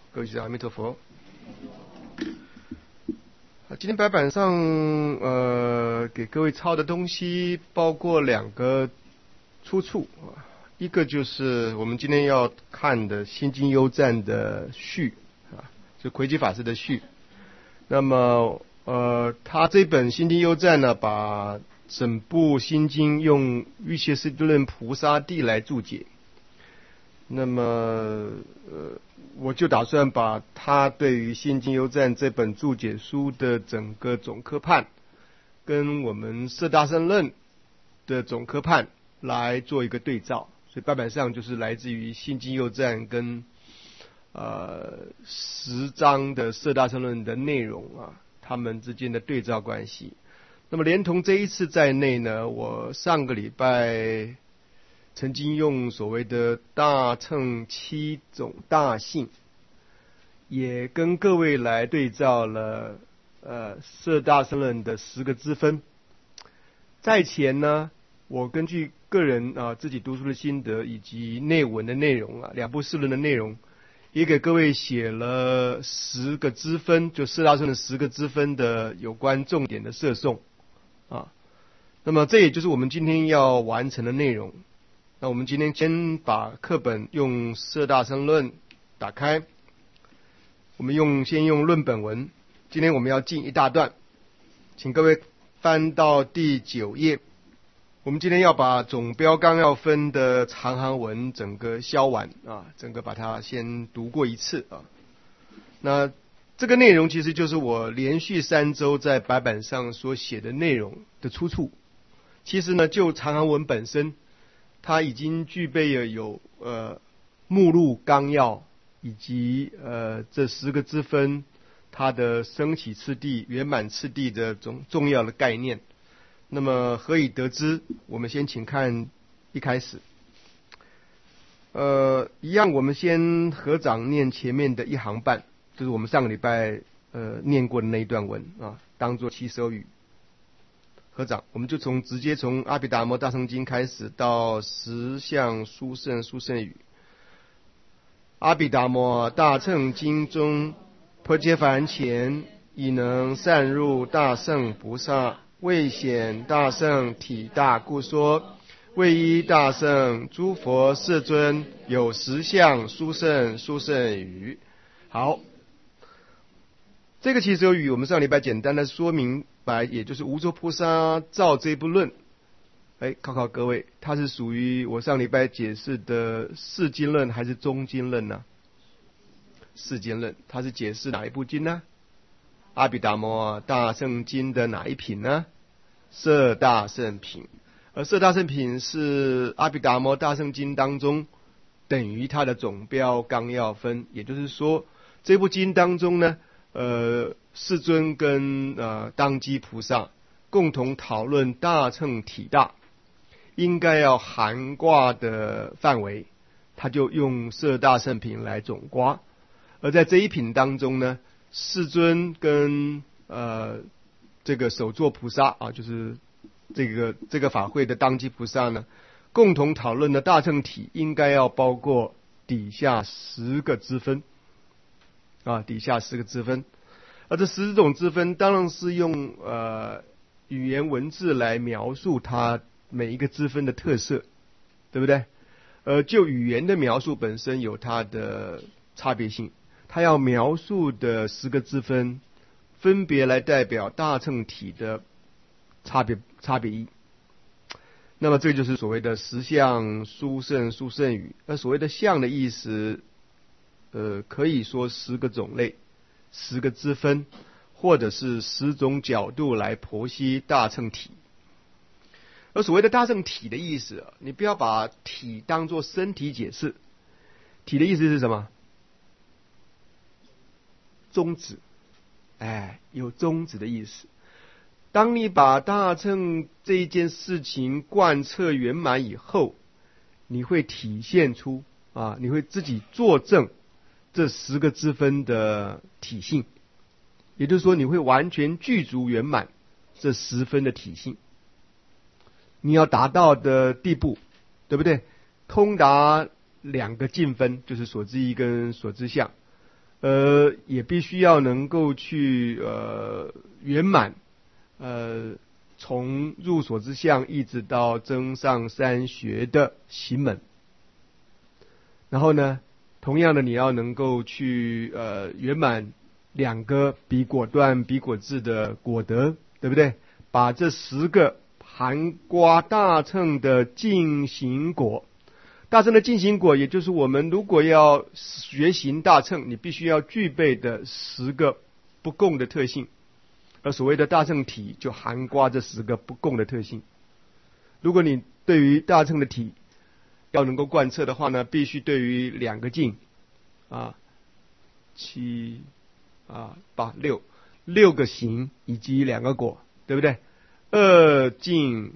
各位学长，阿弥陀佛。今天白板上给各位抄的东西包括两个出处啊，一个就是我们今天要看的《心经幽赞》的序啊，就魁基法师的序。那么他这本《心经幽赞》呢，把整部心经用欲界世多论菩萨地来注解。那么我就打算把他对于《心经幽赞》这本注解书的整个总科判，跟我们摄大乘论的总科判来做一个对照。所以白板上就是来自于《心经幽赞》跟10章的摄大乘论的内容啊，他们之间的对照关系。那么连同这一次在内呢，我上个礼拜曾经用所谓的大乘7种大性，也跟各位来对照了摄大乘论的10个支分。在前呢，我根据个人自己读书的心得以及内文的内容啊，两部释论的内容，也给各位写了10个支分，就摄大乘的10个支分的有关重点的摄诵啊。那么这也就是我们今天要完成的内容。那我们今天先把课本用摄大乘论打开，我们先用论本文。今天我们要进一大段，请各位翻到第9页。我们今天要把总标纲要分的长行文整个消完啊，整个把它先读过一次啊。那这个内容其实就是我连续3周在白板上所写的内容的出处。其实呢，就长行文本身，它已经具备了有目录纲要以及这10个支分它的升起次第、圆满次第的重要的概念。那么何以得知？我们先请看一开始。一样，我们先合掌念前面的1行半，就是我们上个礼拜念过的那一段文啊，当作起手语。合掌，我们就直接从阿毗达摩大乘经开始到10相殊胜语。阿毗达摩大乘经中，婆伽梵前已能善入大乘菩萨，为显大乘体大故说，为依大乘诸佛世尊有10相殊胜语。好，这个起手语我们上礼拜简单的说明白，也就是无着菩萨造这部论。考考各位，它是属于我上礼拜解释的释经论还是中经论呢？释经论，它是解释哪一部经呢？阿毗达摩大乘经的哪一品呢？摄大乘品。而摄大乘品是阿毗达摩大乘经当中等于它的总标纲要分，也就是说这部经当中呢，世尊跟当机菩萨共同讨论大乘体大应该要涵盖的范围，他就用摄大乘品来总括。而在这一品当中呢，世尊跟这个首座菩萨啊，就是这个法会的当机菩萨呢，共同讨论的大乘体应该要包括底下10个支分啊，底下10个支分。而这10种支分当然是用语言文字来描述它每一个支分的特色，对不对？就语言的描述本身有它的差别性，它要描述的10个支分分别来代表大乘体的差别义。那么这就是所谓的10相殊胜语。那所谓的相的意思，可以说10个种类、10个支分，或者是10种角度来剖析大乘体。而所谓的大乘体的意思，你不要把体当作身体解释。体的意思是什么？宗旨，有宗旨的意思。当你把大乘这一件事情贯彻圆满以后，你会体现出你会自己作证这10个支分的体性，也就是说你会完全具足圆满这10分的体性。你要达到的地步，对不对？通达2个尽分，就是所知义跟所知相。 也必须要能够去圆满，从入所之相一直到增上三学的行门。然后呢，同样的你要能够去圆满2个彼果断彼果智的果德，对不对？把这10个含括大乘的进行果，大乘的进行果，也就是我们如果要学行大乘，你必须要具备的10个不共的特性。而所谓的大乘体，就含括这10个不共的特性。如果你对于大乘的体要能够贯彻的话呢，必须对于2个境7、8、6个行以及2个果，对不对？2境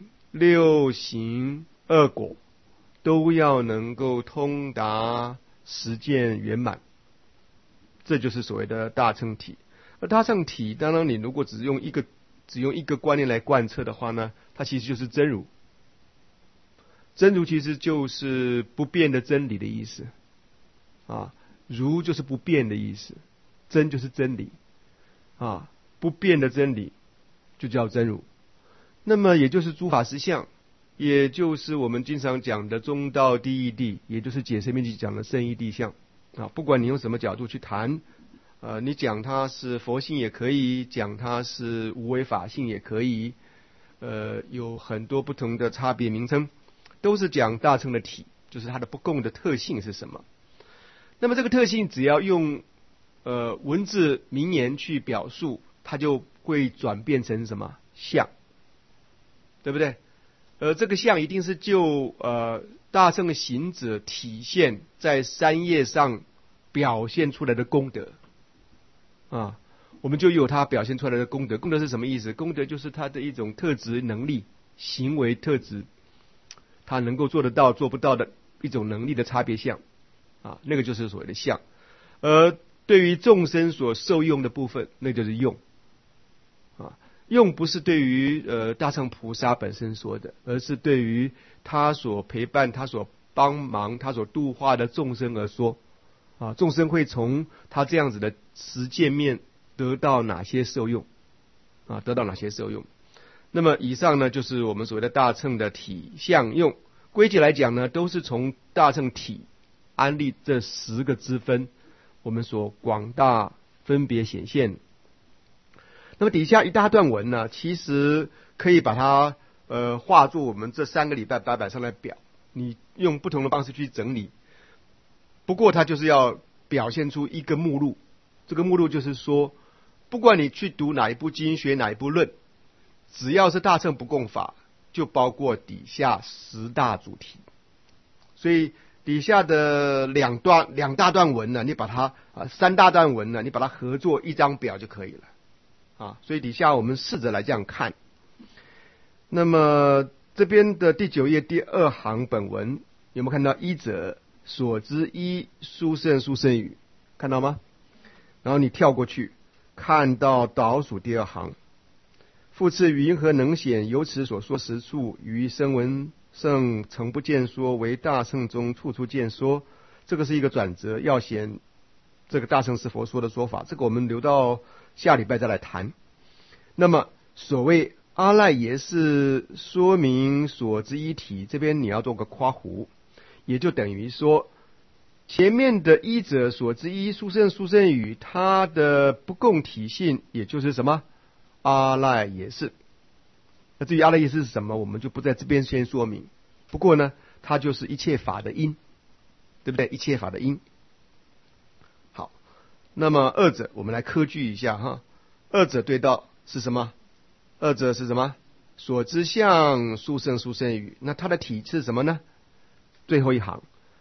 6行2果都要能够通达实践圆满，这就是所谓的大乘体。而大乘体，当然你如果只用一个观念来贯彻的话呢，它其实就是真如。真如其实就是不变的真理的意思如就是不变的意思，真就是真理不变的真理就叫真如。那么也就是诸法实相，也就是我们经常讲的中道第一谛，也就是解释面积讲的圣义谛相不管你用什么角度去谈，你讲它是佛性也可以，讲它是无为法性也可以，有很多不同的差别名称，都是讲大乘的体，就是它的不共的特性是什么。那么这个特性只要用文字名言去表述，它就会转变成什么相，对不对？这个相一定是就大乘的行者体现在三业上表现出来的功德我们就有他表现出来的功德。功德是什么意思？功德就是他的一种特质能力，行为特质，他能够做得到做不到的一种能力的差别相那个就是所谓的相。而对于众生所受用的部分，那就是用用不是对于大乘菩萨本身说的，而是对于他所陪伴、他所帮忙、他所度化的众生而说众生会从他这样子的实践面得到哪些受用得到哪些受用。那么以上呢，就是我们所谓的大乘的体相用。归结来讲呢，都是从大乘体安立这10个支分，我们所广大分别显现。那么底下一大段文呢，其实可以把它化作我们这3个礼拜白板上来表，你用不同的方式去整理。不过它就是要表现出一个目录，这个目录就是说，不管你去读哪一部经，学哪一部论，只要是大乘不共法，就包括底下10大主题。所以底下的2大段文呢，你把它3大段文呢，你把它合作一张表就可以了所以底下我们试着来这样看。那么这边的第9页第2行本文有没有看到？一者所知一殊胜殊胜语，看到吗？然后你跳过去，看到倒数第2行，复次云何能显由此所说实处，于声闻圣曾不见说，为大乘中处处见说。这个是一个转折，要显这个大乘是佛说的说法，这个我们留到下礼拜再来谈。那么所谓阿赖耶是说明所知一体，这边你要做个括弧，也就等于说前面的一者所知一殊胜殊胜语，它的不共体性也就是什么阿赖耶识。那至于阿赖耶识是什么，我们就不在这边先说明。不过呢，它就是一切法的因，对不对？一切法的因。好，那么二者我们来科据一下二者对道是什么？二者是什么？所知相殊胜殊胜语。那它的体是什么呢？最后一行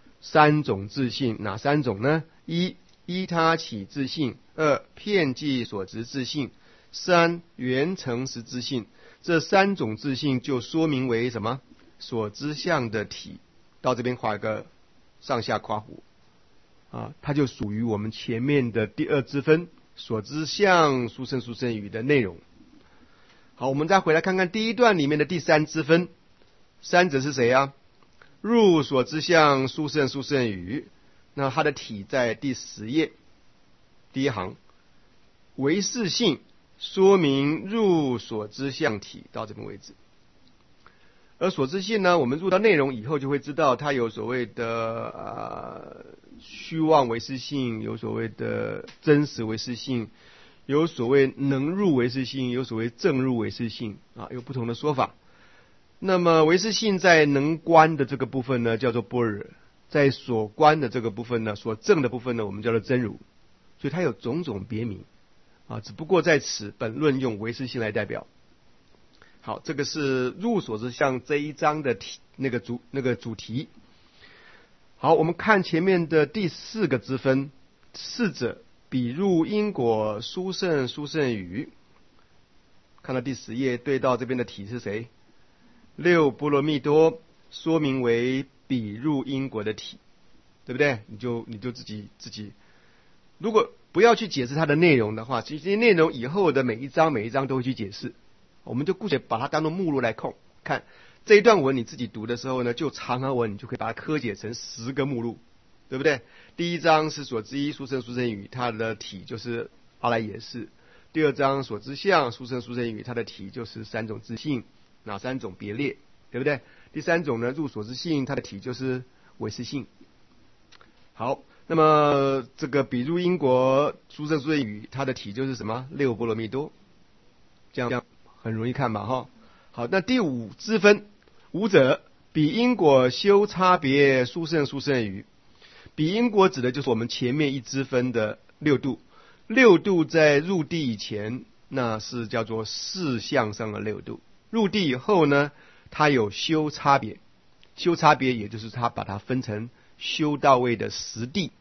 ，3种自性，哪3种呢？一依他起自性，2遍计所知自性，3缘成实自性。这3种自性就说明为什么？所知相的体。到这边画一个上下括弧它就属于我们前面的第2支分所知相殊胜殊胜语的内容。好，我们再回来看看第一段里面的第3支分，三者是谁啊？入所知相殊胜殊胜语，那它的体在第10页。 第一行，唯识性说明入所知相体，到这边为止。而所知性呢，我们入到内容以后就会知道，它有所谓的虚妄唯识性，有所谓的真实唯识性，有所谓能入唯识性，有所谓正入唯识性啊，有不同的说法。那么唯识性在能观的这个部分呢，叫做般若；在所观的这个部分呢，所证的部分呢，我们叫做真如。所以它有种种别名啊，只不过在此本论用唯识性来代表。好，这个是入所知相这一章的那个主题。好，我们看前面的第4个支分，是者比入因果殊胜语。看到第10页，对到这边的体是谁？六波罗蜜多，说明为比入因果的体，对不对？你就自己，如果不要去解释它的内容的话，其实内容以后的每一章都会去解释。我们就姑且把它当作目录来看这一段文，你自己读的时候呢，就长行文，你就可以把它科解成10个目录，对不对？第一章是所知一殊胜语，它的体就是阿赖耶识；第二章所知相殊胜语，它的体就是3种自性，哪3种别列，对不对？第3种呢，入所知性，它的体就是唯识性。好，那么这个比入因果殊胜语，它的体就是什么？六波罗蜜多，这样很容易看吧哈。好，那第5支分，五者比因果修差别殊胜语。比因果指的就是我们前面1支分的6度。6度在入地以前，那是叫做事相上的6度。入地以后呢，它有修差别，修差别也就是它把它分成修到位的10地。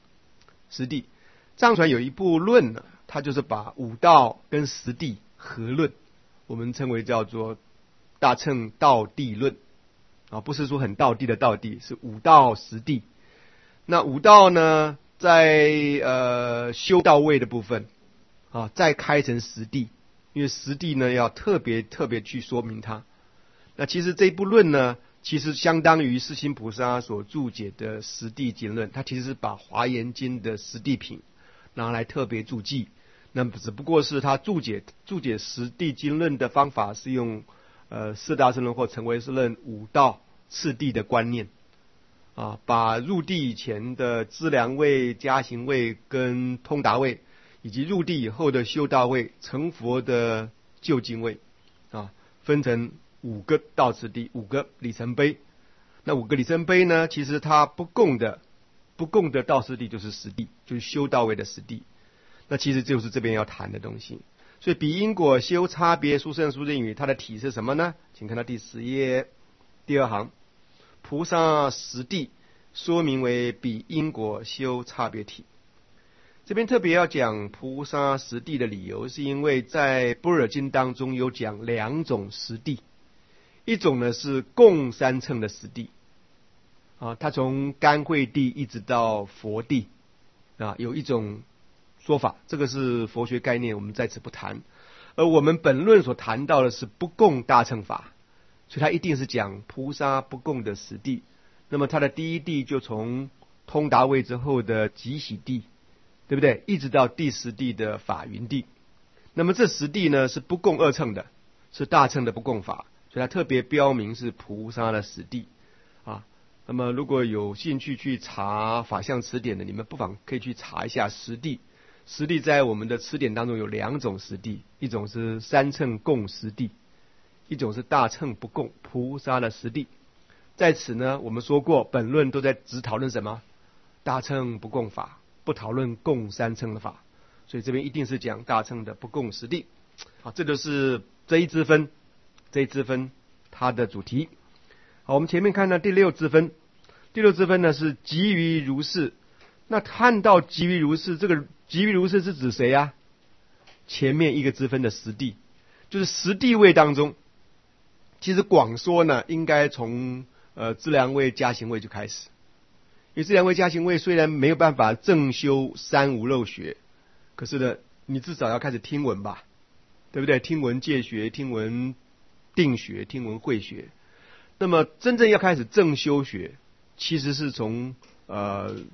藏传有一部论呢，它就是把5道跟10地合论，我们称为叫做大乘道地论啊，不是说很道地的道地，是5道10地。那5道呢，在修到位的部分啊，再开成10地，因为10地呢要特别去说明它。那其实这一部论呢，其实相当于世亲菩萨所注解的10地经论，它其实是把华严经的10地品拿来特别注记。那么只不过是他注解10地经论的方法是用四大乘论或成唯识论5道次第的观念啊，把入地以前的资粮位、加行位跟通达位，以及入地以后的修道位、成佛的究竟位啊，分成5个道次第，5个里程碑。那5个里程碑呢，其实它不共的道次第就是10地，就是修道位的10地。那其实就是这边要谈的东西。所以比因果修差别殊胜语，它的体是什么呢？请看到第10页第2行，菩萨10地说明为比因果修差别体。这边特别要讲菩萨10地的理由，是因为在般若经当中有讲2种10地，一种呢是共3乘的10地啊，它从甘慧地一直到佛地啊，有一种说法，这个是佛学概念，我们在此不谈。而我们本论所谈到的是不共大乘法，所以它一定是讲菩萨不共的10地。那么它的第1地就从通达位之后的极喜地，对不对？一直到第10地的法云地。那么这10地呢是不共2乘的，是大乘的不共法，所以它特别标明是菩萨的10地啊。那么如果有兴趣去查法相词典的，你们不妨可以去查一下10地。10地在我们的词典当中有2种10地，一种是3乘共10地，一种是大乘不共菩萨的10地。在此呢，我们说过本论都在只讨论什么？大乘不共法，不讨论共3乘的法，所以这边一定是讲大乘的不共10地。好，这就是这一支分它的主题。好，我们前面看到第6支分，第6支分呢是即于如是。那看到即于如是，这个即于如是是指谁啊？前面一个支分的10地，就是10地位当中，其实广说呢，应该从资粮位、加行位就开始。因为资粮位、加行位虽然没有办法正修三无漏学，可是呢，你至少要开始听闻吧，对不对？听闻戒学，听闻定学，听闻慧学。那么真正要开始正修学，其实是从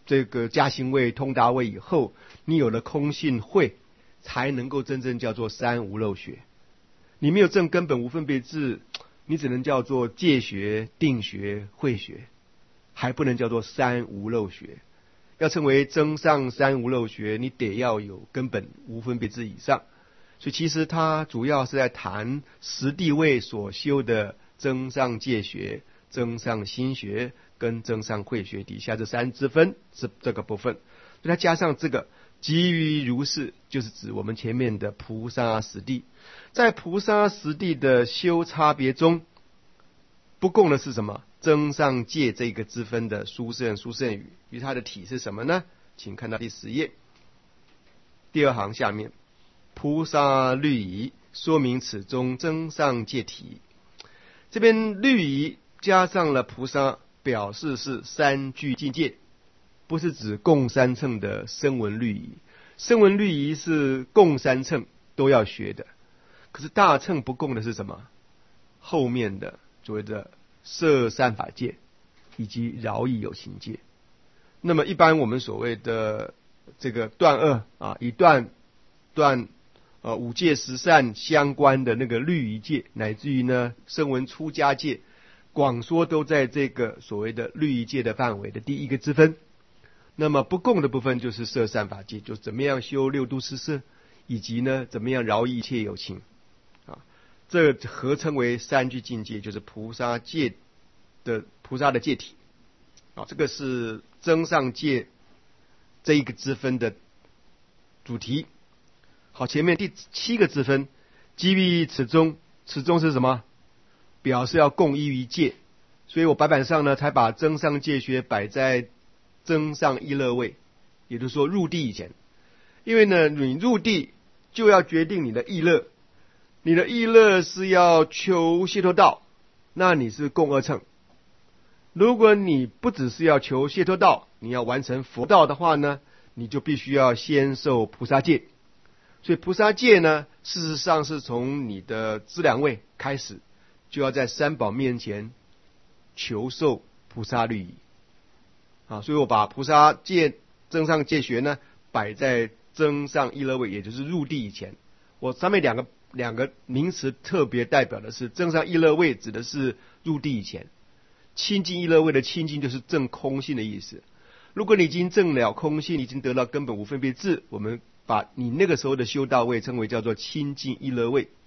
这个加行位、通达位以后，你有了空性慧，才能够真正叫做三无漏学。你没有证根本无分别智，你只能叫做戒学、定学、慧学，还不能叫做三无漏学。要称为增上三无漏学，你得要有根本无分别智以上。所以其实它主要是在谈实地位所修的增上戒学、增上心学跟增上慧学底下这三支分是这个部分。所以它加上这个基于如是，就是指我们前面的菩萨实地。在菩萨实地的修差别中，不共的是什么？增上戒这个支分的殊胜语，与它的体是什么呢？请看到第10页第2行下面，菩萨律仪说明此中增上戒体。这边律仪加上了菩萨，表示是三具境界，不是指共三乘的声闻律仪。声闻律仪是共三乘都要学的，可是大乘不共的是什么？后面的所谓的摄善法界以及饶益有情界。那么一般我们所谓的这个断恶以断五戒十善相关的那个律仪戒，乃至于呢声闻出家戒，广说都在这个所谓的律仪戒的范围的第一个支分。那么不共的部分就是摄善法界，就怎么样修六度四摄，以及呢怎么样饶益一切有情这合称为三具境界，就是菩萨戒的菩萨的戒体这个是增上戒这一个支分的主题。好，前面第7个支分基于此中，此中是什么？表示要共依于戒，所以我白板上呢才把增上戒学摆在增上意乐位，也就是说入地以前。因为呢你入地就要决定你的意乐，你的意乐是要求解脱道，那你是共二乘。如果你不只是要求解脱道，你要完成佛道的话呢，你就必须要先受菩萨戒。所以菩萨戒呢，事实上是从你的资粮位开始，就要在三宝面前求受菩萨律仪所以我把菩萨戒增上戒学呢摆在增上意乐位，也就是入地以前。我上面两个名词特别代表的是增上意乐位，指的是入地以前。清净意乐位的清净就是证空性的意思。如果你已经证了空性，已经得到根本无分别智，我们把你那个时候的修道位称为叫做清净意乐位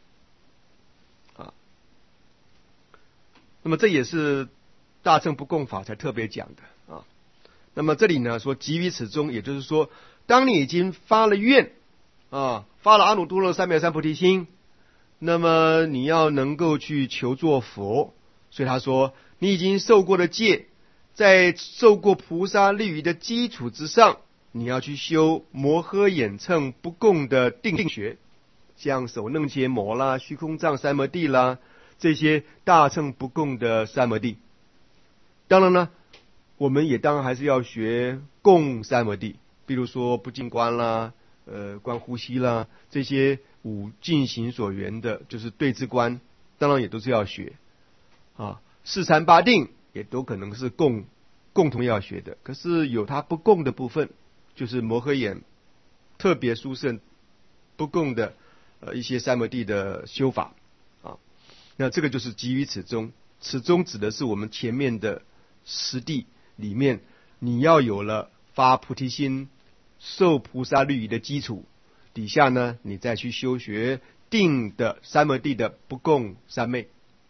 那么这也是大乘不共法才特别讲的那么这里呢说基于此中，也就是说当你已经发了愿发了阿耨多罗三藐三菩提心，那么你要能够去求做佛。所以他说你已经受过的戒，在受过菩萨律仪的基础之上，你要去修摩诃眼乘不共的定学，像首楞伽摩啦、虚空藏三摩地啦，这些大乘不共的三摩地。当然呢我们也当然还是要学共三摩地，比如说不净观啦、观呼吸啦，这些五净行所缘的，就是对治观，当然也都是要学四禅八定也都可能是共同要学的。可是有它不共的部分，就是摩诃眼特别殊胜不共的一些三摩地的修法那这个就是基于此中。此中指的是我们前面的实地里面，你要有了发菩提心、受菩萨律仪的基础底下呢，你再去修学定的三摩地的不共三昧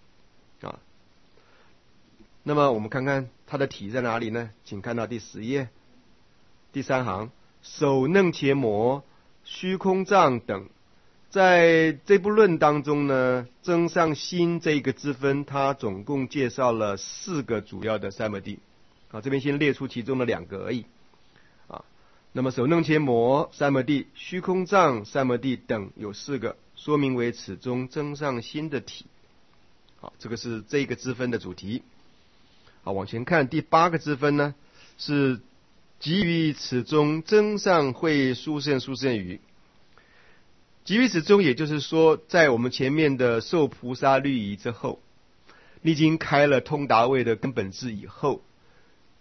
那么我们看看它的体在哪里呢？请看到第10页第3行，首楞伽摩、虚空藏等。在这部论当中呢，增上心这一个支分，它总共介绍了4个主要的三摩地这边先列出其中的2个而已那么首楞伽摩三摩地、虚空藏三摩地等有4个，说明为此中增上心的体这个是这一个支分的主题往前看第8个支分呢，是基于此中增上慧殊胜语。基于此中，也就是说在我们前面的受菩萨律仪之后，你已经开了通达位的根本智以后，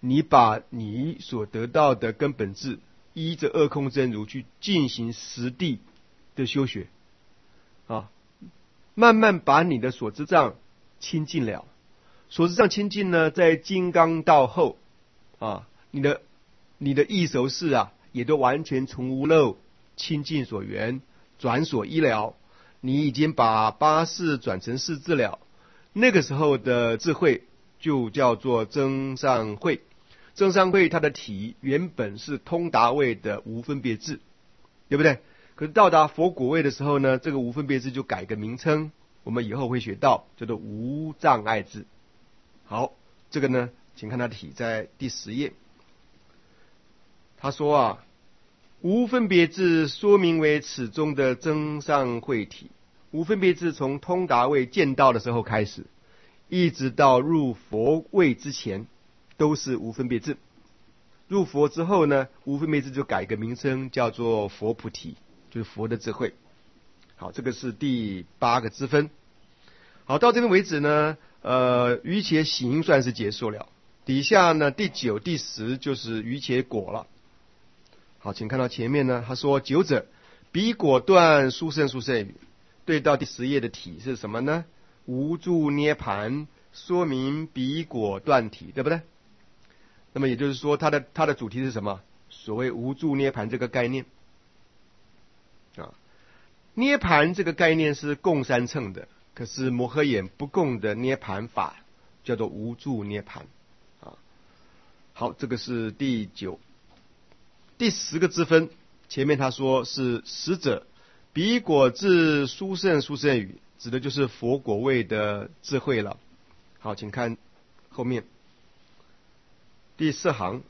你把你所得到的根本智，依着二空真如去进行实地的修学啊，慢慢把你的所知障清净了。所知障清净呢，在金刚道后啊，你的意熟识啊，也都完全从无漏清净所缘，转所依了。你已经把八识转成识智了，那个时候的智慧就叫做增上慧。增上慧它的体原本是通达位的无分别智，对不对？可是到达佛果位的时候呢，这个无分别智就改个名称，我们以后会学到，叫做无障碍智。好，这个呢，请看它的体在第10页。他说啊，无分别智说明为此中的增上慧体。无分别智从通达位见到的时候开始，一直到入佛位之前，都是无分别智。入佛之后呢，无分别智就改个名称，叫做佛菩提，就是佛的智慧。好，这个是第8个支分。好，到这边为止呢，瑜伽行算是结束了。底下呢，第9、第10就是瑜伽果了。好，请看到前面呢，他说9者，彼果断殊胜语。对到第10页的体是什么呢？无住涅盘，说明彼果断体，对不对？那么也就是说，它的主题是什么？所谓无住涅盘这个概念啊，涅盘这个概念是共三乘的，可是摩诃眼不共的涅盘法叫做无住涅盘啊。好，这个是第9。第10个支分，前面他说是10者，彼果智殊胜语，指的就是佛果位的智慧了。好，请看后面第4行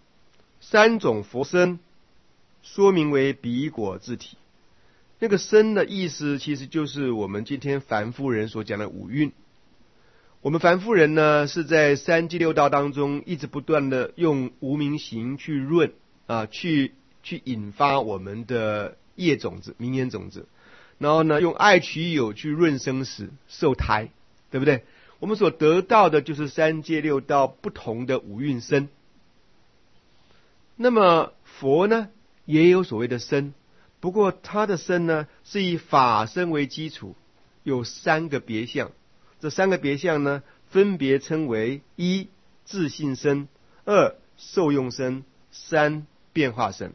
，3种佛身说明为彼果智体。那个身的意思其实就是我们今天凡夫人所讲的五蕴。我们凡夫人呢，是在三际六道当中一直不断的用无明行去润啊，去引发我们的业种子、名言种子，然后呢，用爱取有去润生死、受胎，对不对？我们所得到的就是三界六道不同的五蕴身。那么佛呢，也有所谓的身，不过他的身呢，是以法身为基础，有3个别相。这3个别相呢，分别称为1自性身、2受用身、3变化身。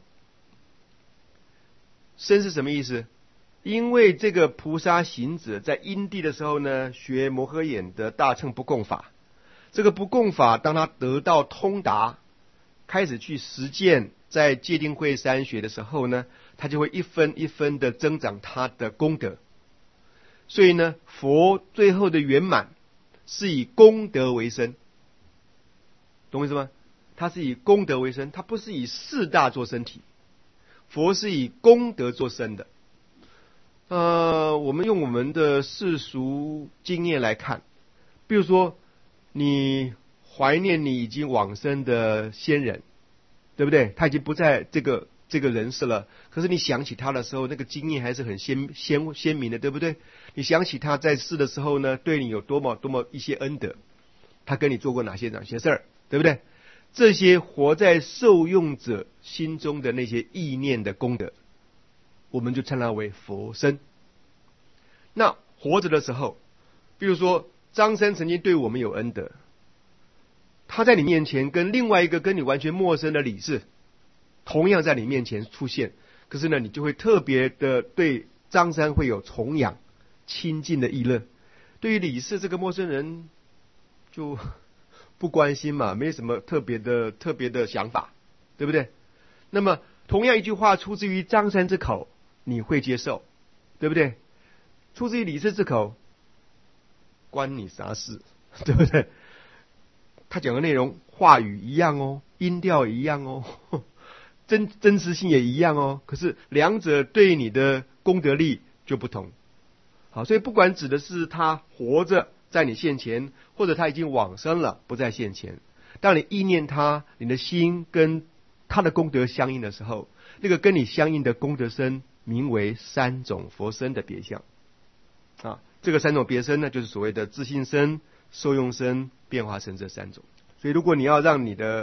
身是什么意思？因为这个菩萨行者在因地的时候呢，学摩诃眼的大乘不共法。这个不共法，当他得到通达，开始去实践，在戒定慧三学的时候呢，他就会一分一分的增长他的功德。所以呢，佛最后的圆满是以功德为身，懂我意思吗？他是以功德为身，他不是以四大做身体。佛是以功德做身的。我们用我们的世俗经验来看，比如说你怀念你已经往生的先人，对不对？他已经不在这个人世了，可是你想起他的时候，那个经验还是很鲜明的，对不对？你想起他在世的时候呢，对你有多么一些恩德，他跟你做过哪些事儿，对不对？这些活在受用者心中的那些意念的功德，我们就称它为佛身。那活着的时候，比如说张三曾经对我们有恩德，他在你面前跟另外一个跟你完全陌生的李氏同样在你面前出现，可是呢，你就会特别的对张三会有崇仰亲近的意乐，对于李氏这个陌生人就不关心嘛，没什么特别的想法，对不对？那么同样一句话出自于张三之口，你会接受，对不对？出自于李氏之口，关你啥事，对不对？他讲的内容话语一样哦，音调一样哦，真实性也一样哦，可是两者对你的功德力就不同。好，所以不管指的是他活着在你现前，或者他已经往生了不在现前，当你意念他，你的心跟他的功德相应的时候，那个跟你相应的功德身名为3种佛身的别相啊。这个3种别身呢，就是所谓的自性身、受用身、变化身这3种。所以如果你要让你的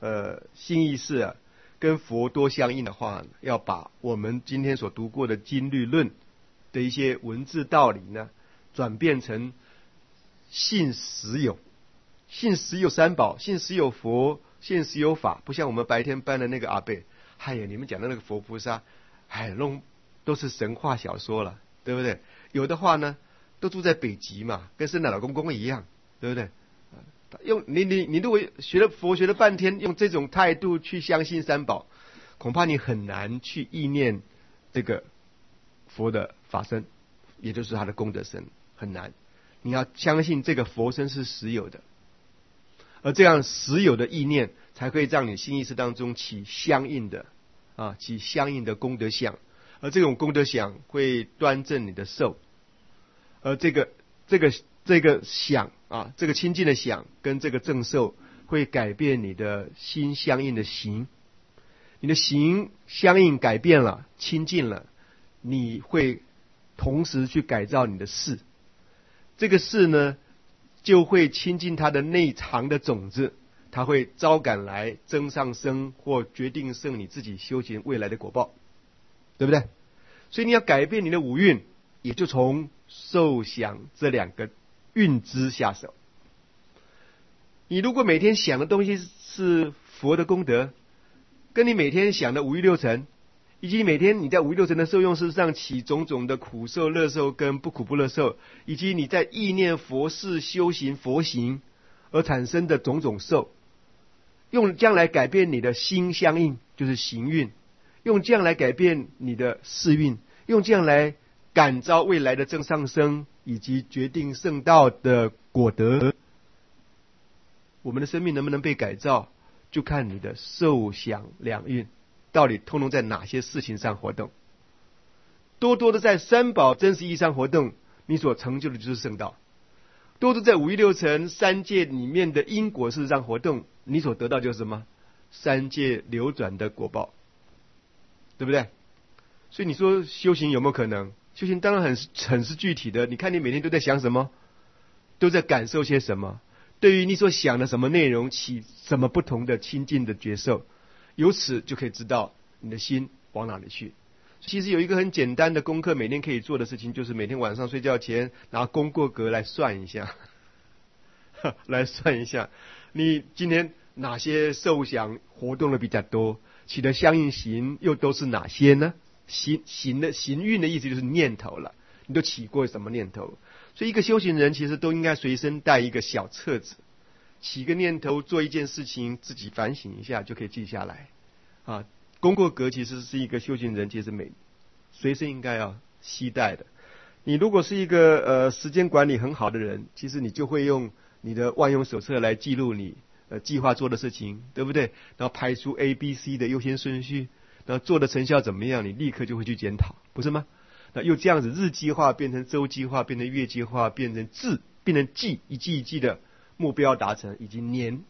心意识啊，跟佛多相应的话，要把我们今天所读过的经律论的一些文字道理呢，转变成信实有。信实有三宝，信实有佛，信实有法。不像我们白天班的那个阿伯，哎呀，你们讲的那个佛菩萨，哎，都是神话小说了，对不对？有的话呢，都住在北极嘛，跟圣诞老公公一样，对不对？用你如果学了佛学了半天，用这种态度去相信三宝，恐怕你很难去意念这个佛的法身，也就是他的功德身，很难。你要相信这个佛身是实有的。而这样实有的意念，才可以让你心意识当中起相应的功德相，而这种功德想会端正你的受，而这个想啊，这个清净的想跟这个正受，会改变你的心相应的行，你的行相应改变了，清净了，你会同时去改造你的事，这个事呢，就会亲近它的内藏的种子，它会招感来增上升或决定胜你自己修行未来的果报，对不对？所以你要改变你的五蕴，也就从受想这两个蕴支下手。你如果每天想的东西是佛的功德，跟你每天想的五欲六尘，以及每天你在五欲六尘的受用事上起种种的苦受、乐受跟不苦不乐受，以及你在意念佛事、修行佛行而产生的种种受，用这样来改变你的心相应，就是行运，用这样来改变你的事运，用这样来感召未来的正上升以及决定圣道的果德。我们的生命能不能被改造，就看你的受想两运到底通通在哪些事情上活动。多多的在三宝真实意义上活动，你所成就的就是圣道；多多在五欲六尘三界里面的因果事上活动，你所得到就是什么？三界流转的果报，对不对？所以你说修行有没有可能？修行当然很是具体的，你看你每天都在想什么，都在感受些什么，对于你所想的什么内容起什么不同的亲近的觉受，由此就可以知道你的心往哪里去。其实有一个很简单的功课，每天可以做的事情，就是每天晚上睡觉前拿功过格来算一下来算一下你今天哪些受想活动的比较多，起的相应行又都是哪些呢？行运的意思就是念头了，你都起过什么念头？所以一个修行人其实都应该随身带一个小册子，起个念头做一件事情，自己反省一下就可以记下来啊。功过格其实是一个修行人其实随身应该要携带的。你如果是一个时间管理很好的人，其实你就会用你的万用手册来记录你计划做的事情，对不对？然后排出 A、B、C 的优先顺序，然后做的成效怎么样，你立刻就会去检讨，不是吗？那又这样子日计划变成周计划，变成月计划，变成季，一季一季的目标达成，以及年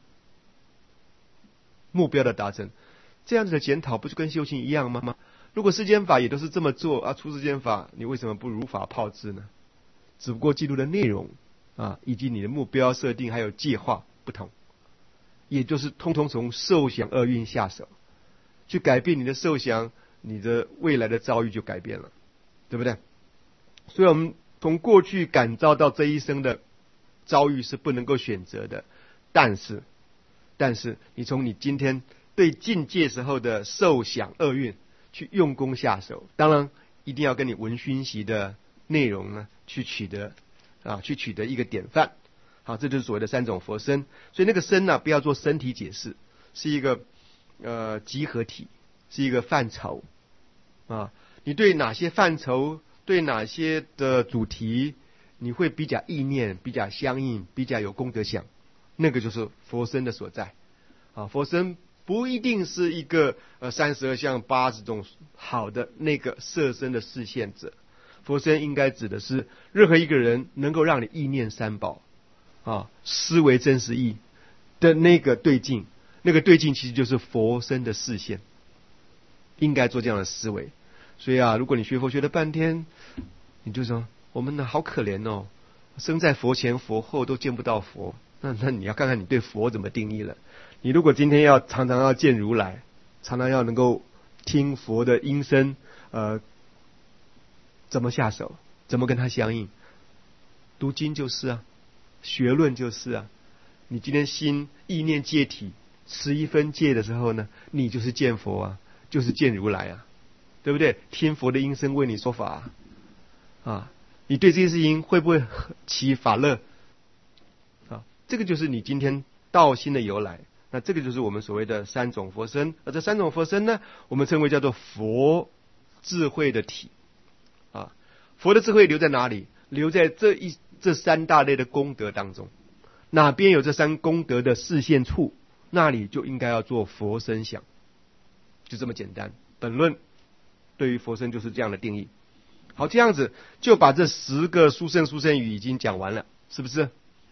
目标的达成，这样子的检讨不是跟修行一样吗？如果世间法也都是这么做啊，出世间法你为什么不如法炮制呢？只不过记录的内容啊，以及你的目标设定还有计划不同，也就是通通从受想二运下手，去改变你的受想，你的未来的遭遇就改变了，对不对？所以我们从过去感召到这一生的遭遇是不能够选择的，但是你从你今天对境界时候的受想二运去用功下手，当然一定要跟你闻熏习的内容呢去取得一个典范。好，这就是所谓的三种佛身。所以那个身呢，不要做身体解释，是一个集合体，是一个范畴啊。你对哪些范畴，对哪些的主题，你会比较意念，比较相应，比较有功德想，那个就是佛身的所在啊。佛身不一定是一个32相80种好的那个色身的示现者，佛身应该指的是任何一个人能够让你意念三宝啊，思维真实义的那个对境，那个对境其实就是佛身的示现，应该做这样的思维。所以啊，如果你学佛学了半天，你就说我们呢好可怜哦，生在佛前佛后都见不到佛，那你要看看你对佛怎么定义了。 你如果今天常常要见如来，常常要能够听佛的音声，怎么下手？怎么跟他相应？读经就是啊，学论就是啊。你今天心意念戒体，持一分戒的时候呢，你就是见佛啊，就是见如来啊，对不对？听佛的音声为你说法啊，你对这些事情会不会起法乐啊？这个就是你今天道心的由来。那这个就是我们所谓的三种佛身，而这三种佛身呢，我们称为叫做佛智慧的体啊。佛的智慧留在哪里？留在这三大类的功德当中。哪边有这三功德的示现处，那里就应该要做佛身想，就这么简单。本论对于佛身就是这样的定义。好，这样子就把这10个殊胜语已经讲完了，是不是？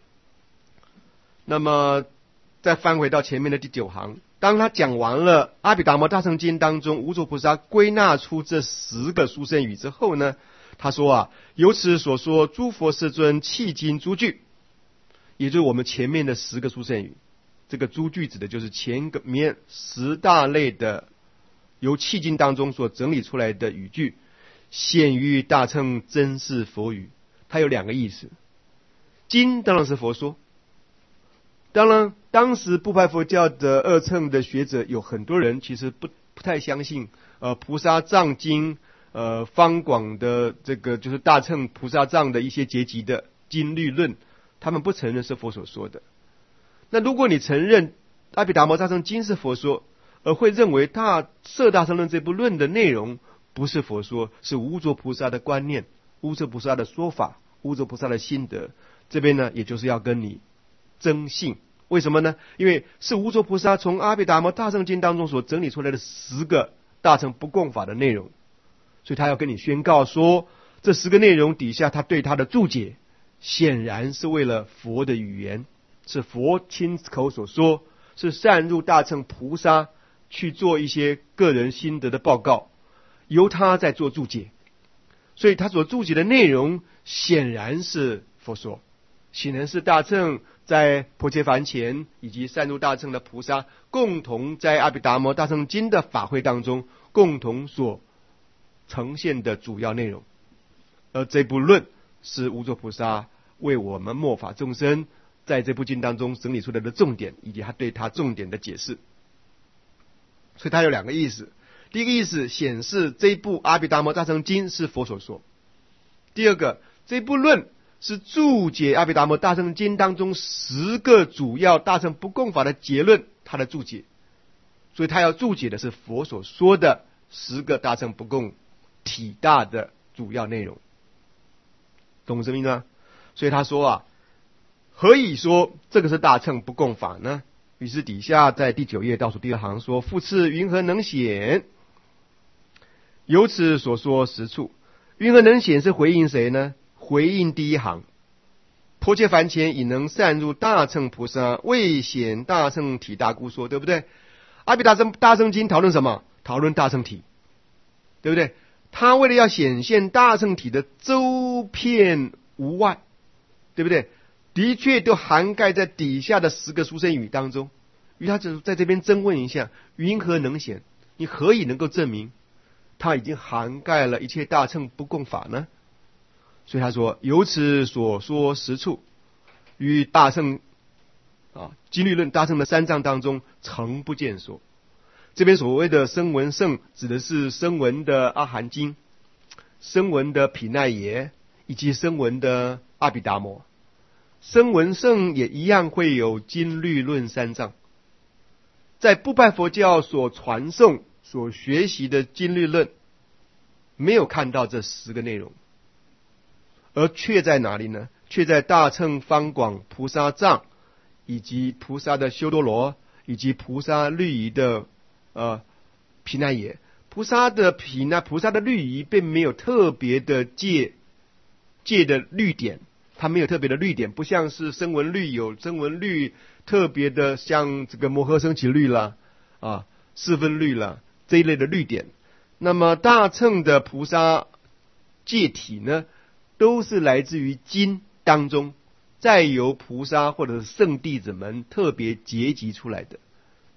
那么再翻回到前面的第9行，当他讲完了阿毗达摩大乘经当中无著菩萨归纳出这10个殊胜语之后呢，他说啊，由此所说诸佛世尊契经诸句，也就是我们前面的10个殊胜语。这个诸句指的就是前面10大类的由契经当中所整理出来的语句，显于大乘真是佛语。它有2个意思。经当然是佛说，当然当时部派佛教的二乘的学者有很多人其实不太相信菩萨藏经方广的这个就是大乘菩萨藏的一些结集的经律论，他们不承认是佛所说的。那如果你承认阿毗达摩大乘经是佛说，而会认为摄大乘论这部论的内容不是佛说，是无著菩萨的观念、无著菩萨的说法、无著菩萨的心得，这边呢也就是要跟你争信。为什么呢？因为是无著菩萨从阿毗达摩大乘经当中所整理出来的10个大乘不共法的内容，所以他要跟你宣告说，这10个内容底下他对他的注解显然是为了佛的语言，是佛亲口所说，是善入大乘菩萨去做一些个人心得的报告，由他在做注解。所以他所注解的内容显然是佛说，显然是大乘在婆伽梵前以及善入大乘的菩萨共同在阿毗达摩大乘经的法会当中共同所呈现的主要内容。而这部论是无著菩萨为我们末法众生在这部经当中整理出来的重点，以及他对他重点的解释。所以它有2个意思。第一个意思显示这部阿毗达摩大乘经是佛所说，第二个，这部论是注解阿毗达摩大乘经当中10个主要大乘不共法的结论，他的注解。所以他要注解的是佛所说的10个大乘不共体大的主要内容，懂什么意思吗？所以他说啊，何以说这个是大乘不共法呢？于是底下在第9页倒数第2行说，复次云何能显？由此所说10处。云何能显是回应谁呢？回应第1行，婆伽梵前已能善入大乘菩萨，未显大乘体大故说，对不对？阿毗达摩大乘经讨论什么？讨论大乘体，对不对？他为了要显现大乘体的周遍无外，对不对？的确都涵盖在底下的10个殊胜语当中。于他只在这边增问一下，云何能显？你何以能够证明他已经涵盖了一切大乘不共法呢？所以他说，由此所说10处，于大乘经律论大乘的3藏当中曾不见说。这边所谓的声闻圣指的是声闻的阿含经、声闻的毗奈耶以及声闻的阿毗达摩。声闻圣也一样会有经律论3藏。在部派佛教所传颂所学习的经律论没有看到这10个内容，而却在哪里呢？却在大乘方广菩萨藏以及菩萨的修多罗以及菩萨律仪的毗奈耶。菩萨的律仪并没有特别的戒的律典，它没有特别的律典，不像是声闻律有声闻律特别的，像这个摩诃僧祇律啦四分律啦这一类的律典。那么大乘的菩萨戒体呢，都是来自于经当中，再由菩萨或者是圣弟子们特别结集出来的。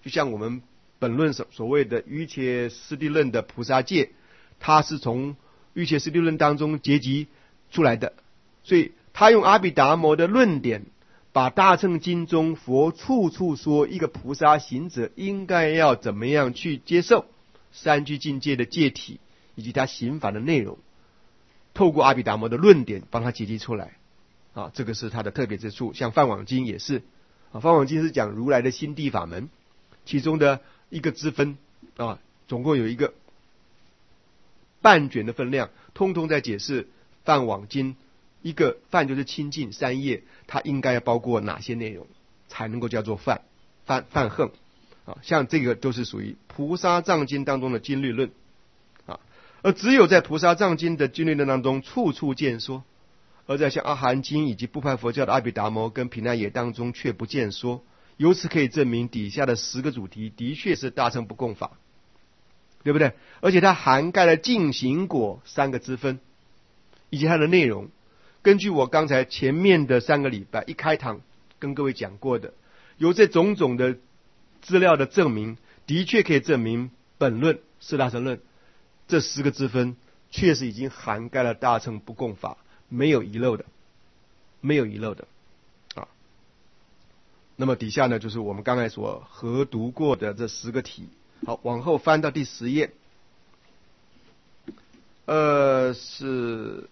就像我们本论所谓的瑜伽师地论的菩萨戒，它是从瑜伽师地论当中结集出来的，所以他用阿毗达摩的论点，把大乘经中佛处处说一个菩萨行者应该要怎么样去接受三居境界的戒体以及他行法的内容，透过阿毗达摩的论点帮他结集出来啊，这个是他的特别之处。像梵网经也是啊，梵网经是讲如来的心地法门，其中的一个支分啊，总共有一个半卷的分量，通通在解释梵网经。一个梵就是清净三业，它应该要包括哪些内容才能够叫做梵行啊？像这个都是属于菩萨藏经当中的经律论啊，而只有在菩萨藏经的经律论当中处处见说，而在像阿含经以及部派佛教的阿毗达摩跟毗奈耶当中却不见说。由此可以证明底下的10个主题的确是大乘不共法，对不对？而且它涵盖了净行果3个支分以及它的内容。根据我刚才前面的3个礼拜一开堂跟各位讲过的，由这种种的资料的证明，的确可以证明本论四大乘论这10个支分确实已经涵盖了大乘不共法，没有遗漏的啊。那么底下呢，就是我们刚才所核读过的这10个题。好，往后翻到第10页，是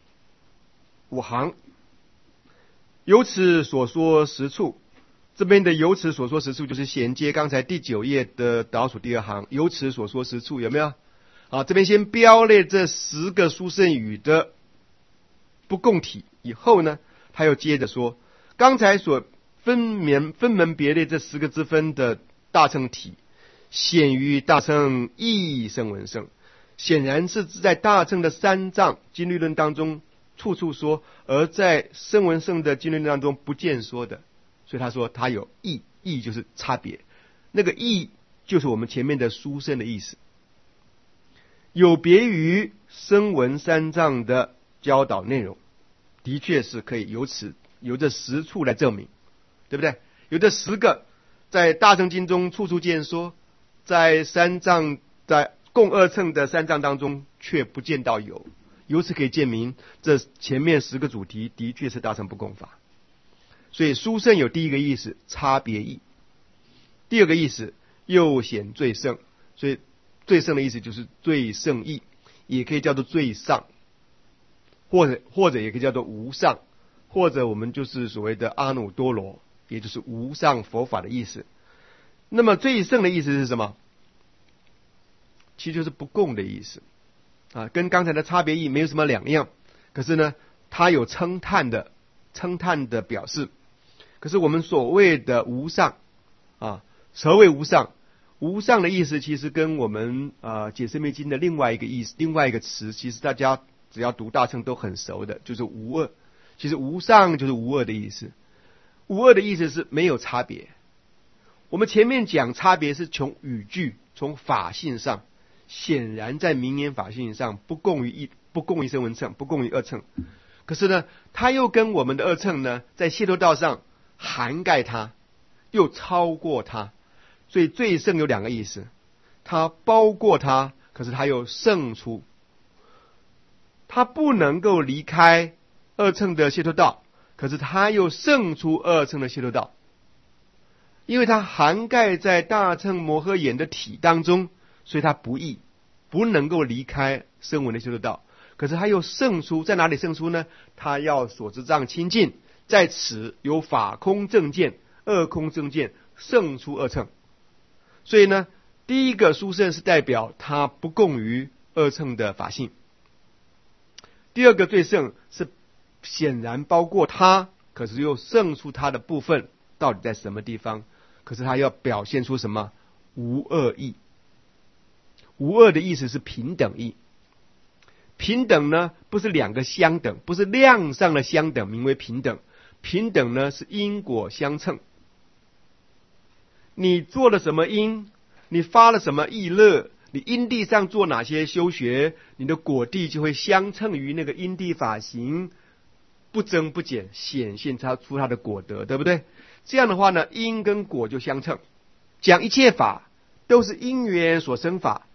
5行，由此所说实处。这边的由此所说实处就是衔接刚才第9页的倒数第2行，由此所说实处有没有？好，这边先标列这10个殊胜语的不共体，以后呢，他又接着说，刚才所分门别类这10个支分的大乘体，显于大乘义声闻乘，显然是在大乘的3藏经律论当中处处说，而在声闻乘的经律论当中不见说的，所以他说他有异，异就是差别，那个异就是我们前面的殊胜的意思，有别于声闻3藏的教导内容，的确是可以由这10处来证明，对不对？有这10个在大乘经中处处见说，在共2乘的3藏当中却不见到有，由此可以见明这前面10个主题的确是大乘不共法。所以殊胜有第一个意思差别义，第二个意思又显最胜，所以最胜的意思就是最胜义，也可以叫做最上，或者也可以叫做无上，或者我们就是所谓的阿耨多罗，也就是无上佛法的意思。那么最胜的意思是什么？其实就是不共的意思啊，跟刚才的差别义没有什么两样，可是呢它有称叹的表示。可是我们所谓的无上啊，何谓无上？无上的意思其实跟我们解释密经的另外一个意思，另外一个词，其实大家只要读大乘都很熟的，就是无二。其实无上就是无二的意思，无二的意思是没有差别。我们前面讲差别是从语句从法性上，显然在名言法性上不共于声闻乘，不共于2乘。可是呢它又跟我们的2乘呢在解脱道上涵盖它，又超过它，所以最胜有2个意思，它包括它，可是它又胜出，它不能够离开2乘的解脱道，可是它又胜出2乘的解脱道，因为它涵盖在大乘摩诃眼的体当中，所以它不异，不能够离开声闻的解脱道，可是它又胜出，在哪里胜出呢？它要所知障清净，在此有法空正见、2空正见胜出2乘。所以呢，第一个殊胜是代表它不共于2乘的法性，第二个最胜是显然包括它，可是又胜出它的部分到底在什么地方？可是它要表现出什么？无二义。无二的意思是平等义。平等呢，不是2个相等，不是量上的相等名为平等，平等呢是因果相称。你做了什么因，你发了什么意乐，你因地上做哪些修学，你的果地就会相称于那个因地法行，不增不减，显现出它的果德，对不对？这样的话呢，因跟果就相称。 讲一切法都是因缘所生法，